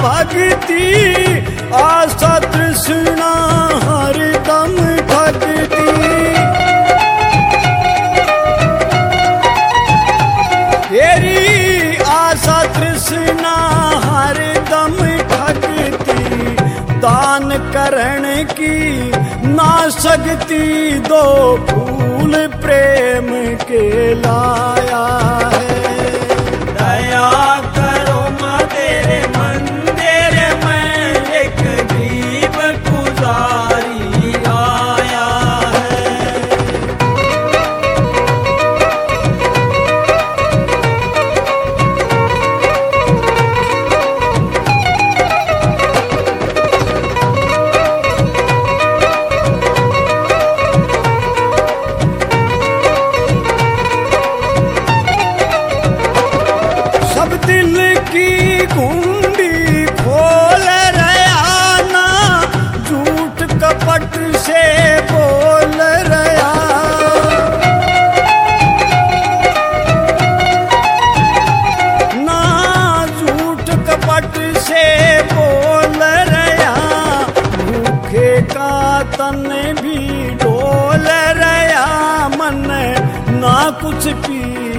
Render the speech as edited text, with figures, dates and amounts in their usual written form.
भक्ति आशा तृष्णा हरदम ठगती। तेरी आशा तृष्णा हरदम ठगती, दान करण की ना सकती, दो फूल प्रेम के लाया है। दया करो माँ तेरे मंदिर में एक गरीब पुजारी आया है। सब दिल की कुंडी खोल रहा ना, झूठ कपट से बोल रहा। ना झूठ कपट से बोल रहा, भूखे का तन भी डोल रहा, मन ना कुछ पी